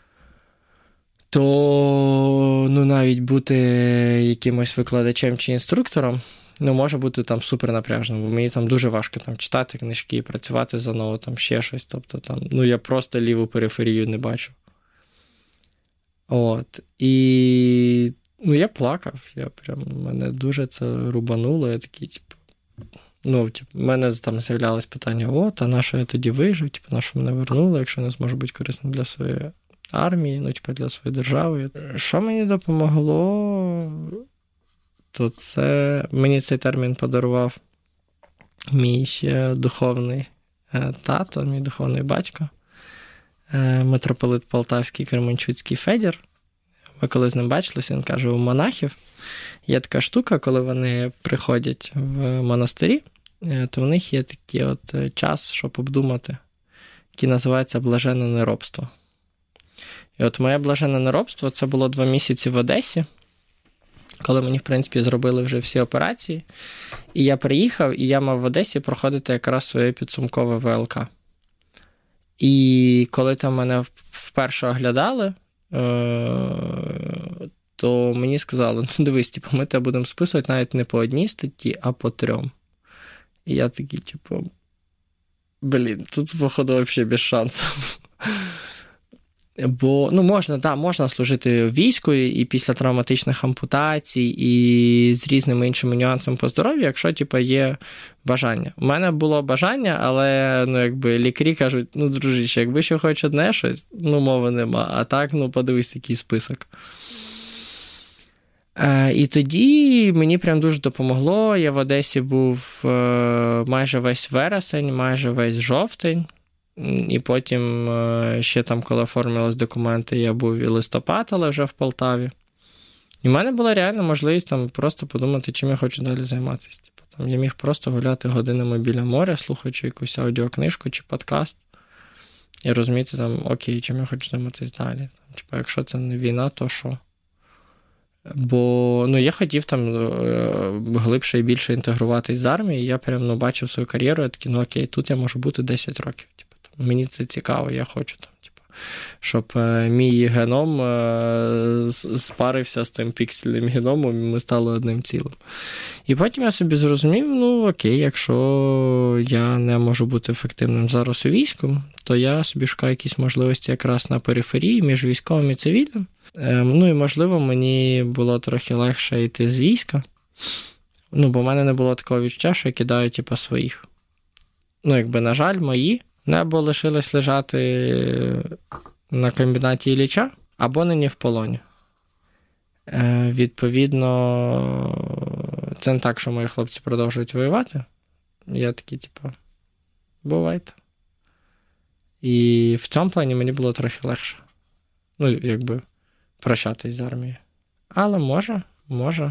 то навіть бути якимось викладачем чи інструктором може бути там супернапряжно, бо мені там дуже важко там читати книжки, працювати заново, там ще щось, тобто там, я просто ліву периферію не бачу. І я плакав, мене дуже це рубануло, я такий, в мене там з'являлось питання, а на що я тоді вижив, на що мене вернули, якщо не зможу бути корисним для своєї армії, для своєї держави. Що мені допомогло, то це мені цей термін подарував мій духовний тато, мій духовний батько, митрополит Полтавський Кременчуцький Федір. Ми коли з ним бачилися, він каже, у монахів є така штука, коли вони приходять в монастирі, то в них є такий час, щоб обдумати, який називається блаженне неробство. І моє блаженне неробство, це було 2 місяці в Одесі, коли мені, в принципі, зробили вже всі операції. І я приїхав, і я мав в Одесі проходити якраз своє підсумкове ВЛК. І коли там мене вперше оглядали, то мені сказали, дивись, ми тебе будемо списувати навіть не по 1 статті, а по 3. І я такий, тут, походу, взагалі без шансів. Бо, можна служити в війську і після травматичних ампутацій, і з різними іншими нюансами по здоров'ю, якщо, є бажання. У мене було бажання, але, лікарі кажуть, дружище, якби ще хоч одне щось, мови нема, а так, подивись, який список. І тоді мені прям дуже допомогло. Я в Одесі був майже весь вересень, майже весь жовтень. І потім ще там, коли оформились документи, я був і листопад, але вже в Полтаві. І в мене була реальна можливість там просто подумати, чим я хочу далі займатися. Я міг просто гуляти годинами біля моря, слухаючи якусь аудіокнижку чи подкаст. І розуміти, окей, чим я хочу займатися далі. Якщо це не війна, то що? Бо я хотів там глибше і більше інтегруватись з армією, і я прям бачив свою кар'єру, я такий, окей, тут я можу бути 10 років. Мені це цікаво, я хочу там, щоб мій геном спарився з тим піксельним геномом, і ми стали одним цілим. І потім я собі зрозумів, окей, якщо я не можу бути ефективним зараз у війську, то я собі шукаю якісь можливості якраз на периферії між військовим і цивільним. І, можливо, мені було трохи легше йти з війська, бо в мене не було такого відчуття, що я кидаю, своїх. На жаль, мої або лишились лежати на комбінаті Ілліча, або нині в полоні. Відповідно, це не так, що мої хлопці продовжують воювати. Я такий, бувайте. І в цьому плані мені було трохи легше. Прощатись з армією. Але може.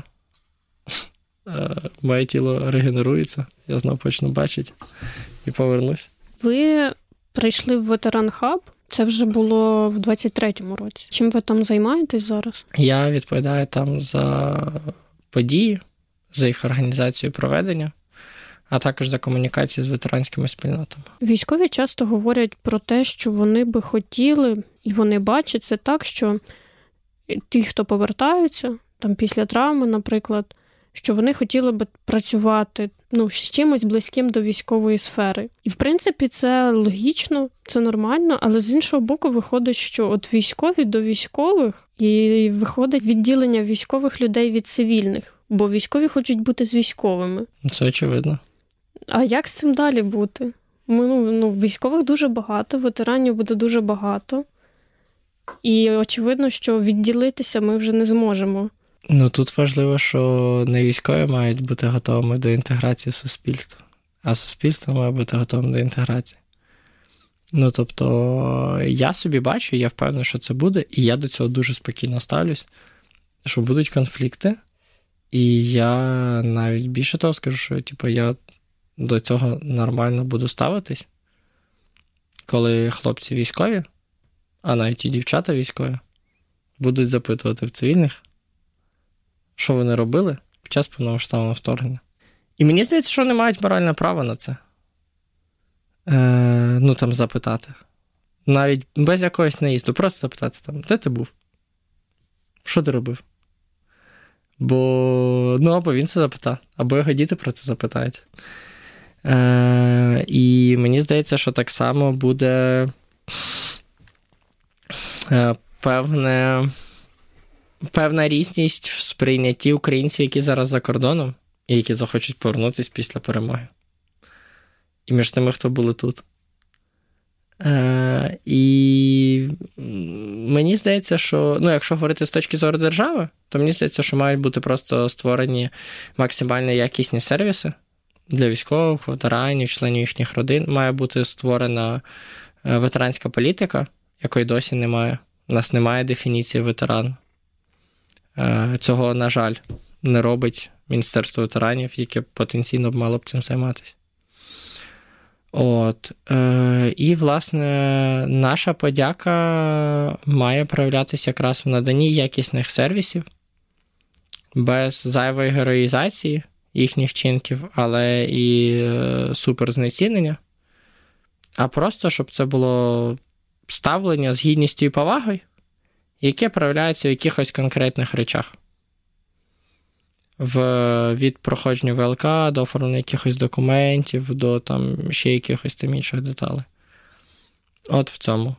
Моє тіло регенерується, я знову почну бачити і повернусь. Ви прийшли в ветеран-хаб, Це вже було в 23-му році. Чим ви там займаєтесь зараз? Я відповідаю там за події, за їх організацію і проведення, а також за комунікацію з ветеранськими спільнотами. Військові часто говорять про те, що вони би хотіли, і вони бачать це так, що ті, хто повертаються, там після травми, наприклад, що вони хотіли би працювати з чимось близьким до військової сфери. І, в принципі, це логічно, це нормально, але з іншого боку виходить, що от військові до військових, і виходить відділення військових людей від цивільних, бо військові хочуть бути з військовими. Це очевидно. А як з цим далі бути? Військових дуже багато, ветеранів буде дуже багато. І очевидно, що відділитися ми вже не зможемо. Тут важливо, що не військові мають бути готовими до інтеграції суспільства, а суспільство має бути готовим до інтеграції. Тобто, я собі бачу, я впевнений, що це буде, і я до цього дуже спокійно ставлюсь, що будуть конфлікти, і я навіть більше того скажу, що я до цього нормально буду ставитись, коли хлопці військові, а навіть і дівчата військові, будуть запитувати в цивільних, що вони робили під час повномасштабного вторгнення. І мені здається, що вони мають моральне право на це. Запитати. Навіть без якогось наїзду. Просто запитати де ти був? Що ти робив? Або він це запитав, або його діти про це запитають. І мені здається, що так само буде певна різність в сприйнятті українців, які зараз за кордоном, і які захочуть повернутися після перемоги. І між тими, хто були тут. І мені здається, що, якщо говорити з точки зору держави, то мені здається, що мають бути просто створені максимально якісні сервіси для військових, ветеранів, членів їхніх родин. Має бути створена ветеранська політика, якої досі немає. У нас немає дефініції ветеран. Цього, на жаль, не робить Міністерство ветеранів, яке потенційно б мало б цим займатися. І, власне, наша подяка має проявлятися якраз в наданні якісних сервісів, без зайвої героїзації їхніх вчинків, але і суперзнецінення, а просто, щоб це було ставлення з гідністю і повагою, яке проявляється в якихось конкретних речах. Від проходження ВЛК до оформлення якихось документів, до ще якихось інших деталей. В цьому.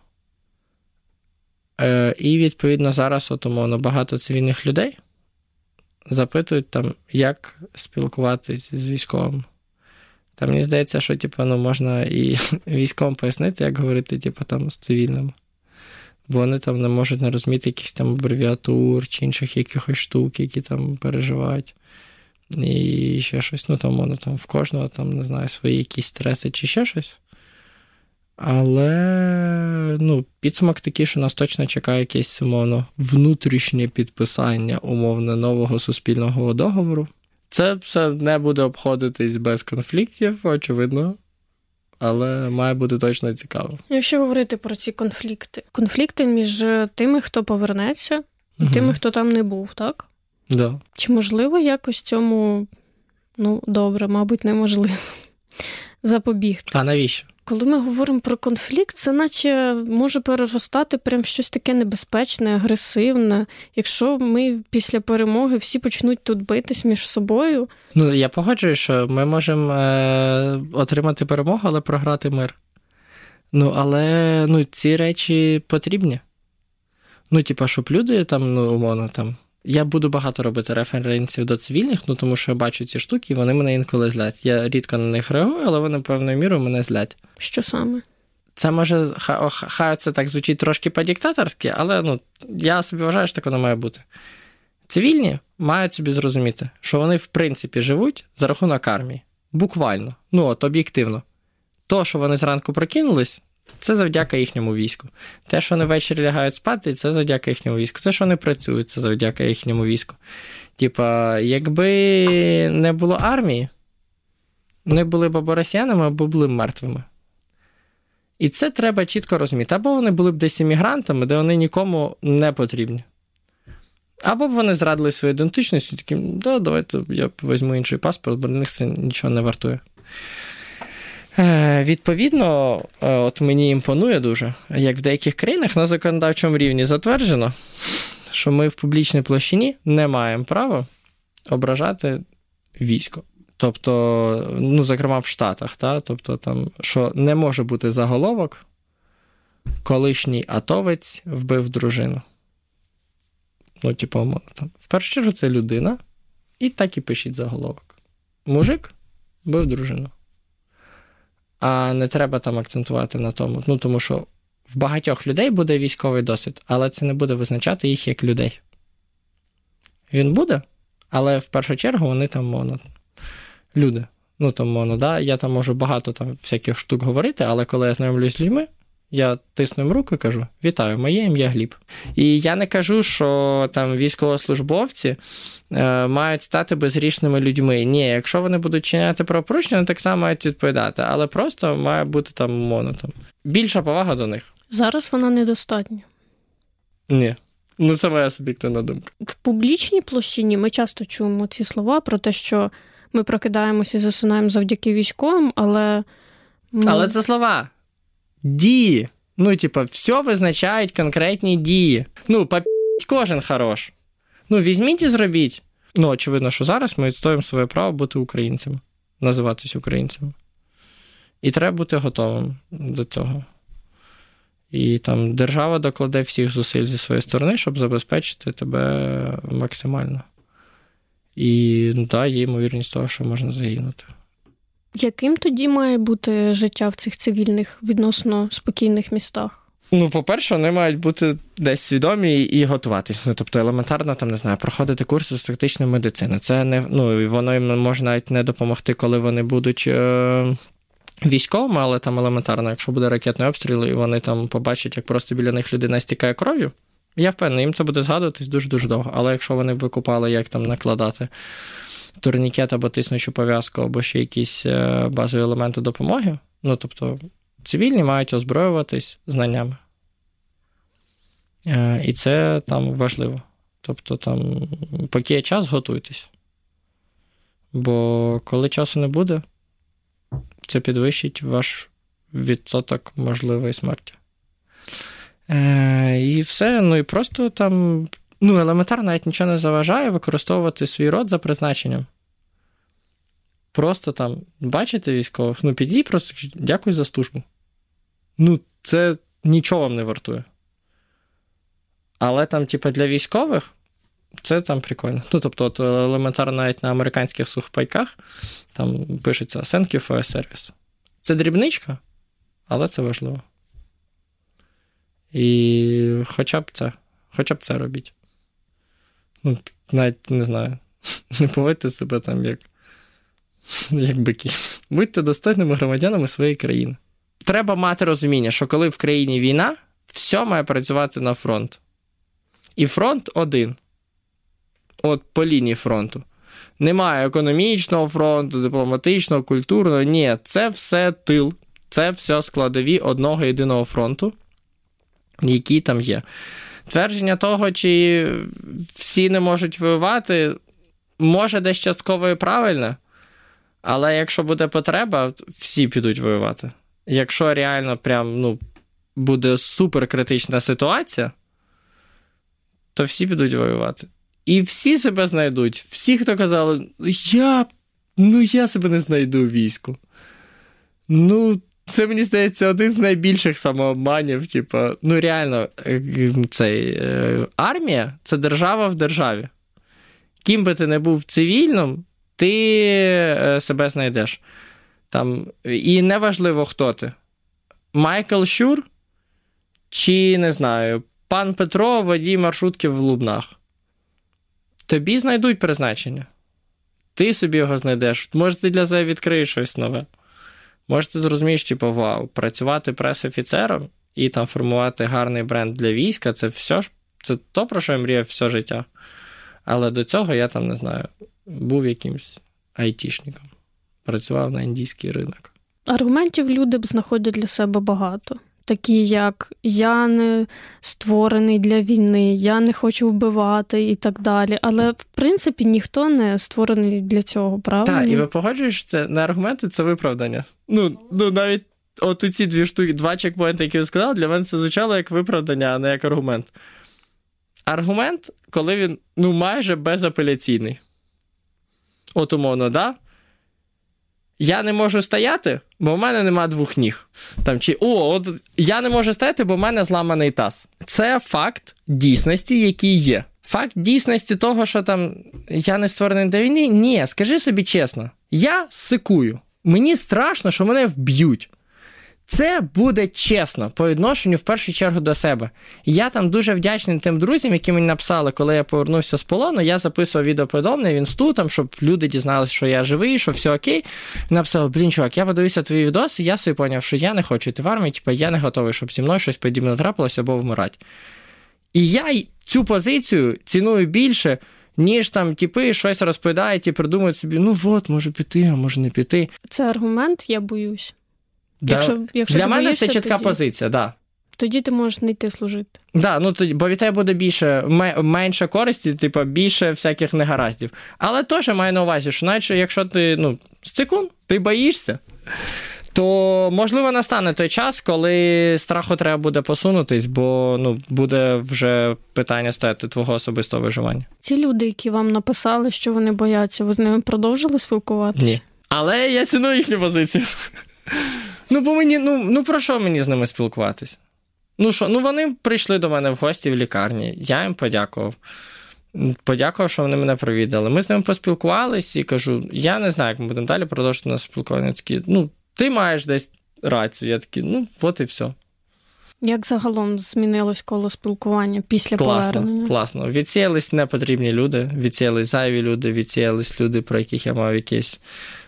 І, відповідно, зараз, умовно, багато цивільних людей запитують, як спілкуватись з військовим. Мені здається, що, можна і військовим пояснити, як говорити, з цивільними. Бо вони не можуть не розуміти якихось абревіатур чи інших якихось штук, які переживають. І ще щось. В кожного, не знаю, свої якісь стреси чи ще щось. Але, підсумок такий, що нас точно чекає якесь, умовно, внутрішнє підписання, умовно, нового суспільного договору. Це все не буде обходитись без конфліктів, очевидно. Але має бути точно цікаво. Якщо говорити про ці конфлікти між тими, хто повернеться, і тими, хто там не був, так? Да. Чи можливо якось цьому, добре, мабуть, неможливо, запобігти? А навіщо? Коли ми говоримо про конфлікт, це наче може переростати прям щось таке небезпечне, агресивне. Якщо ми після перемоги всі почнуть тут битись між собою. Я погоджуюсь, що ми можемо отримати перемогу, але програти мир. Але ці речі потрібні. Щоб люди умовно, я буду багато робити референсів до цивільних, тому що я бачу ці штуки, і вони мене інколи злять. Я рідко на них реагую, але вони певною мірою мене злять. Що саме? Це може, хай це так звучить трошки по-диктаторськи, але я собі вважаю, що так воно має бути. Цивільні мають собі зрозуміти, що вони в принципі живуть за рахунок армії. Буквально. Об'єктивно. То, що вони зранку прокинулись, це завдяки їхньому війську. Те, що вони ввечері лягають спати, це завдяки їхньому війську. Те, що вони працюють, це завдяки їхньому війську. Якби не було армії, вони були б або росіянами, або були мертвими. І це треба чітко розуміти. Або вони були б десь іммігрантами, де вони нікому не потрібні. Або б вони зрадили свою ідентичність і такі, давайте я візьму інший паспорт, бо для них це нічого не вартує. Відповідно, от мені імпонує дуже, як в деяких країнах на законодавчому рівні затверджено, що ми в публічній площині не маємо права ображати військо. Тобто, зокрема в Штатах, тобто там, що не може бути заголовок «Колишній атовець вбив дружину». В першу чергу це людина, і так і пишіть заголовок. Мужик вбив дружину. А не треба там акцентувати на тому. Тому що в багатьох людей буде військовий досвід, але це не буде визначати їх як людей. Він буде, але в першу чергу вони там люди. Я там можу багато там всяких штук говорити, але коли я знайомлюсь з людьми, я тисну їм руку і кажу: «Вітаю, моє ім'я Гліб». І я не кажу, що там військовослужбовці мають стати безгрішними людьми. Ні, якщо вони будуть чиняти правопорушення, вони так само мають відповідати. Але просто має бути там більша повага до них. Зараз вона недостатня. Ні. Це моя суб'єктивна думка. В публічній площині ми часто чуємо ці слова про те, що ми прокидаємося і засинаємо завдяки військовим, але... Але це слова. Дії. Все визначають конкретні дії. Кожен хорош. Візьміть і зробіть. Очевидно, що зараз ми відстоюємо своє право бути українцями. Називатись українцями. І треба бути готовим до цього. І там держава докладе всіх зусиль зі своєї сторони, щоб забезпечити тебе максимально. І, є ймовірність того, що можна загинути. Яким тоді має бути життя в цих цивільних, відносно спокійних містах? По-перше, вони мають бути десь свідомі і готуватись. Тобто елементарно, проходити курси з тактичної медицини. Це не, воно їм може навіть не допомогти, коли вони будуть військовими, але там елементарно, якщо буде ракетний обстріл, і вони там побачать, як просто біля них людина стікає кров'ю, я впевнений, їм це буде згадуватись дуже-дуже довго. Але якщо вони викупали, як там накладати турнікет або тиснучу пов'язку, або ще якісь базові елементи допомоги, тобто цивільні мають озброюватись знаннями. І це там важливо. Тобто там, поки є час, готуйтесь. Бо коли часу не буде, це підвищить ваш відсоток можливої смерті. І все, і просто там, елементарно навіть нічого не заважає використовувати свій род за призначенням. Просто там, бачите військових, підійдіть просто, дякую за службу. Це нічого вам не вартує. Але там, для військових, це там прикольно. Тобто, елементарно навіть на американських сухпайках там пишеться «Thank you for your service». Це дрібничка, але це важливо. І хоча б це робіть. Навіть, не знаю, не поводьте себе там як бики. Будьте достойними громадянами своєї країни. Треба мати розуміння, що коли в країні війна, все має працювати на фронт. І фронт один. От по лінії фронту. Немає економічного фронту, дипломатичного, культурного. Ні, це все тил. Це все складові одного єдиного фронту, який там є. Твердження того, чи всі не можуть воювати, може десь частково і правильно, але якщо буде потреба, всі підуть воювати. Якщо реально прям, буде суперкритична ситуація, то всі підуть воювати. І всі себе знайдуть. Всі, хто казали, я себе не знайду в війську. Це, мені здається, один з найбільших самообманів. Реально, армія – це держава в державі. Ким би ти не був цивільним, ти себе знайдеш. І неважливо, хто ти. Майкл Щур чи, не знаю, пан Петро, водій маршрутки в Лубнах. Тобі знайдуть призначення. Ти собі його знайдеш. Може, ти для себе відкриєш щось нове. Може, ти зрозумієш, вау, працювати прес-офіцером і там формувати гарний бренд для війська, це все ж, це то, про що я мріяв все життя. Але до цього я був якимсь айтішником. Працював на індійський ринок. Аргументів люди б знаходять для себе багато. Такі, як «я не створений для війни», «я не хочу вбивати» і так далі. Але, в принципі, ніхто не створений для цього, правда? Так, і ви погоджуєш, це не аргументи, це виправдання. Ну навіть от ці два чекпоінти, які ви сказали, для мене це звучало як виправдання, а не як аргумент. Аргумент, коли він, майже безапеляційний. От умовно, да? Я не можу стояти, бо в мене нема двох ніг. Я не можу стояти, бо в мене зламаний таз. Це факт дійсності, який є. Факт дійсності того, що там я не створений для війни, ні, скажи собі чесно, я сикую. Мені страшно, що мене вб'ють. Це буде чесно по відношенню, в першу чергу, до себе. Я там дуже вдячний тим друзям, які мені написали, коли я повернувся з полону, я записував відеоповідомлення в інсту, щоб люди дізналися, що я живий, що все окей. Написали, чувак, я подивився твої відоси, і я собі поняв, що я не хочу йти в армію, я не готовий, щоб зі мною щось подібне трапилося або вмирати. І я цю позицію ціную більше, ніж там типи щось розповідають і придумують собі, може піти, а може не піти. Це аргумент, я боюсь. Якщо для мене це чітка позиція, да. Тоді ти можеш не йти служити. Да, бо від тебе буде менше користі, більше всяких негараздів. Але теж маю на увазі, що навіть якщо ти, цикун, ти боїшся, то, можливо, настане той час, коли страху треба буде посунутись, бо, буде вже питання стояти твого особистого виживання. Ці люди, які вам написали, що вони бояться, ви з ними продовжили спілкуватися? Ні. Але я ціную їхню позицію. Бо мені, про що мені з ними спілкуватись? Вони прийшли до мене в гості в лікарні, я їм подякував. Подякував, що вони мене провідали. Ми з ними поспілкувались і кажу, я не знаю, як ми будемо далі продовжувати наше спілкування. Такі, ти маєш десь рацію. Я такий, от і все. Як загалом змінилось коло спілкування після повернення? Класно. Відсіялись непотрібні люди, відсіялись зайві люди, відсіялись люди, про яких я мав якесь,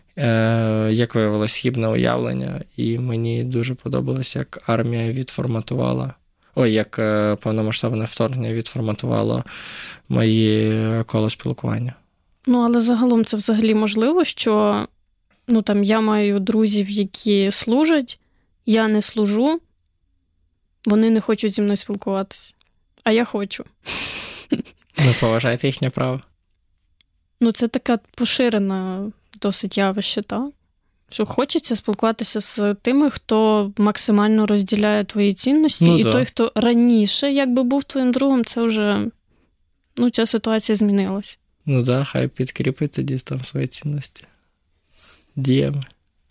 як виявилось, хибне уявлення. І мені дуже подобалось, як армія відформатувала, як повномасштабне вторгнення відформатувало мої коло спілкування. Але загалом це взагалі можливо, що я маю друзів, які служать, я не служу, вони не хочуть зі мною спілкуватися. А я хочу. Ви поважаєте їхнє право? Це така поширена досить явище, так? Що хочеться спілкуватися з тими, хто максимально розділяє твої цінності, і той, хто раніше, якби був твоїм другом, це вже, ця ситуація змінилась. Хай підкріпить тоді там свої цінності. Діями.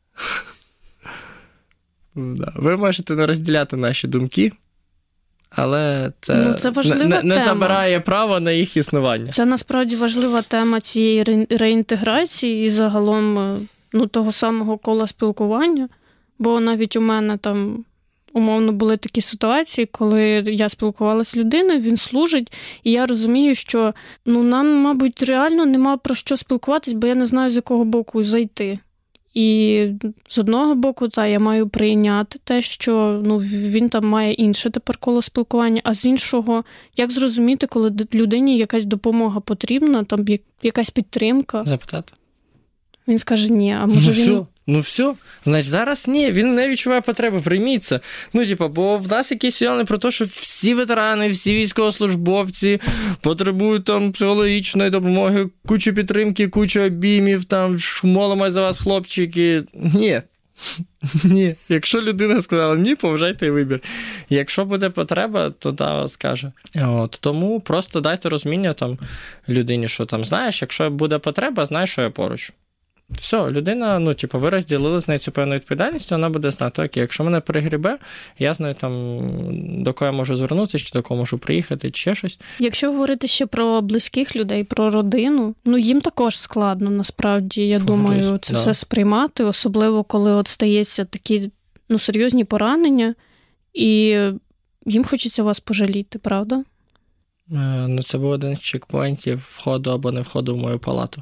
Ви можете не розділяти наші думки, але це не забирає право на їх існування. Це насправді важлива тема цієї реінтеграції і загалом того самого кола спілкування, бо навіть у мене там умовно були такі ситуації, коли я спілкувалася з людиною, він служить, і я розумію, що нам, мабуть, реально нема про що спілкуватись, бо я не знаю, з якого боку зайти. І з одного боку, я маю прийняти те, що він там має інше тепер коло спілкування, а з іншого, як зрозуміти, коли людині якась допомога потрібна, там якась підтримка. Запитати. Він скаже ні, а може він... Все. Значить, зараз ні, він не відчуває потреби, прийміть це. Бо в нас якісь уявлення про те, що всі ветерани, всі військовослужбовці потребують там психологічної допомоги, кучу підтримки, кучу обіймів, там, молимо за вас, хлопчики. Ні. Якщо людина сказала ні, поважайте її вибір. Якщо буде потреба, то скаже. Тому просто дайте розуміння людині, що знаєш, якщо буде потреба, знаєш, що я поруч. Все, людина, ви розділили з нею цю певну відповідальність, вона буде знати, окей, якщо мене перегрібе, я знаю до кого я можу звернутися, чи до кого можу приїхати, чи ще щось. Якщо говорити ще про близьких людей, про родину, їм також складно, насправді, я думаю, це все сприймати, особливо, коли стається такі, серйозні поранення, і їм хочеться вас пожаліти, правда? Це був один з чекпоінтів входу або не входу в мою палату.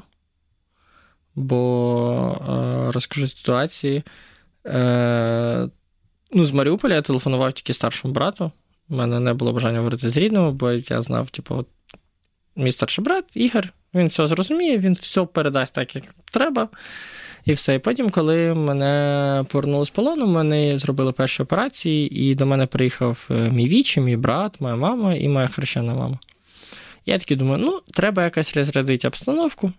Бо розкажу ситуації. З Маріуполя я телефонував тільки старшому брату. У мене не було бажання говорити з рідними, бо я знав, мій старший брат, Ігор, Він все зрозуміє, він все передасть так, як треба. І все. І потім, коли мене повернули з полону, мене зробили перші операції, і до мене приїхав мій вічі, мій брат, моя мама і моя хрещена мама. Я такий думаю, треба якось розрядити обстановку.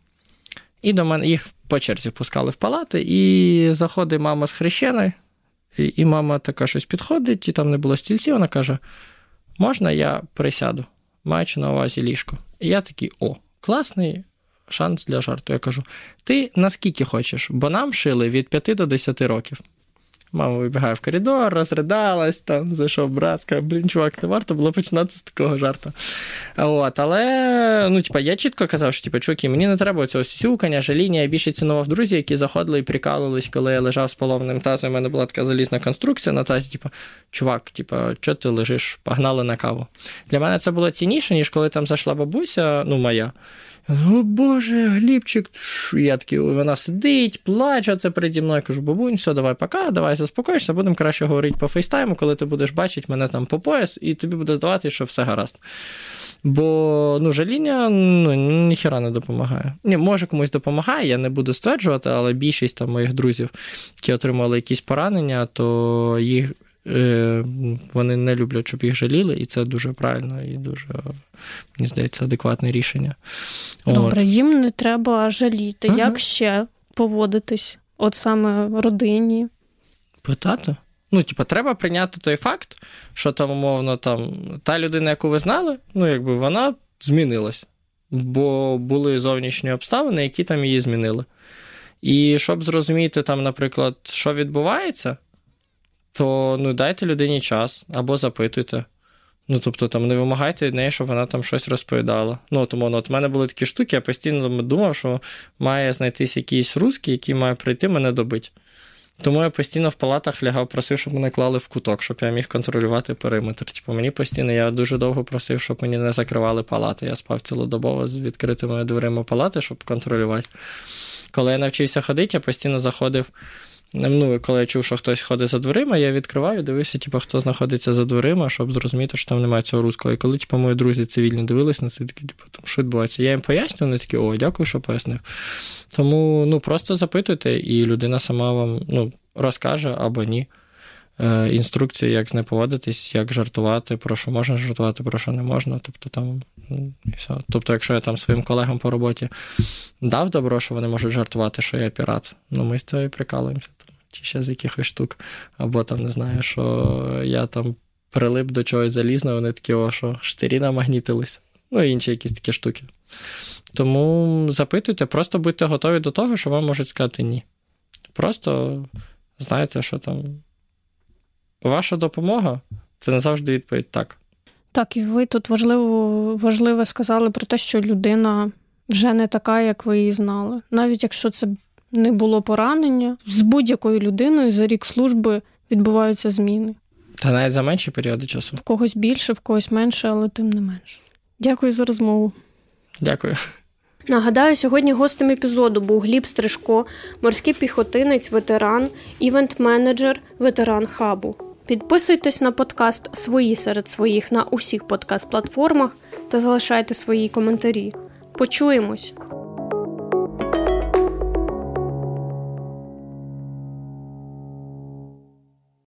І до мене їх по черзі впускали в палати, і заходить мама з хрещеною, і мама така щось підходить, і там не було стільців, вона каже, можна я присяду, маючи на увазі ліжко. І я такий, класний шанс для жарту. Я кажу, ти наскільки хочеш, бо нам шили від 5 до 10 років. Мама вибігає в коридор, розридалась, там зайшов брат, сказав, чувак, не варто було починати з такого жарту. Але, я чітко казав, що, чуваки, мені не треба цього сюсюкання, жаління, я більше цінував друзів, які заходили і прикалувались, коли я лежав з поломним тазом, у мене була така залізна конструкція на тазі, чувак, чого ти лежиш, погнали на каву. Для мене це було цінніше, ніж коли там зайшла бабуся, моя, о, Боже, Глібчик, я такий, вона сидить, плаче це переді мною, кажу, бабунь, все, давай пока, давай заспокоїшся, будемо краще говорити по фейстайму, коли ти будеш бачити мене там по пояс, і тобі буде здаватися, що все гаразд. Бо, жаління, ніхера не допомагає. Може комусь допомагає, я не буду стверджувати, але більшість там моїх друзів, які отримали якісь поранення, то їх вони не люблять, щоб їх жаліли, і це дуже правильно, і дуже, мені здається, адекватне рішення. Добре, їм не треба жаліти. Як ще поводитись? От саме родині? Питати? Треба прийняти той факт, що там, умовно, та людина, яку ви знали, вона змінилась. Бо були зовнішні обставини, які там її змінили. І щоб зрозуміти, наприклад, що відбувається, то дайте людині час, або запитуйте. Не вимагайте від неї, щоб вона там щось розповідала. От в мене були такі штуки, я постійно думав, що має знайтись якийсь русський, який має прийти мене добити. Тому я постійно в палатах лягав, просив, щоб мене клали в куток, щоб я міг контролювати периметр. Мені постійно, я дуже довго просив, щоб мені не закривали палати. Я спав цілодобово з відкритими дверима палати, щоб контролювати. Коли я навчився ходити, я постійно заходив. Коли я чув, що хтось ходить за дверима, я відкриваю, дивився, хто знаходиться за дверима, щоб зрозуміти, що там немає цього руського. І коли, мої друзі цивільні дивились на це, такі, що відбувається? Я їм поясню, вони такі, дякую, що пояснив. Тому, просто запитуйте, і людина сама вам, розкаже або ні. Інструкцію, як з нею поводитись, як жартувати, про що можна жартувати, про що не можна. І все. Якщо я там своїм колегам по роботі дав добро, що вони можуть жартувати, що я пірат, ми з цього і прикалуємося. Чи ще з якихось штук. Або не знаю, що я там прилип до чогось залізного, вони такі, що штирі намагнітились. Інші якісь такі штуки. Тому запитуйте, просто будьте готові до того, що вам можуть сказати ні. Просто знаєте, що ваша допомога – це не завжди відповідь так. Так, і ви тут важливо сказали про те, що людина вже не така, як ви її знали. Навіть якщо це не було поранення, з будь-якою людиною за рік служби відбуваються зміни. Та навіть за менші періоди часу. В когось більше, в когось менше, але тим не менше. Дякую за розмову. Дякую. Нагадаю, сьогодні гостем епізоду був Гліб Стрижко, морський піхотинець, ветеран, івент-менеджер, ветеран хабу. Підписуйтесь на подкаст «Свої серед своїх» на усіх подкаст-платформах та залишайте свої коментарі. Почуємось!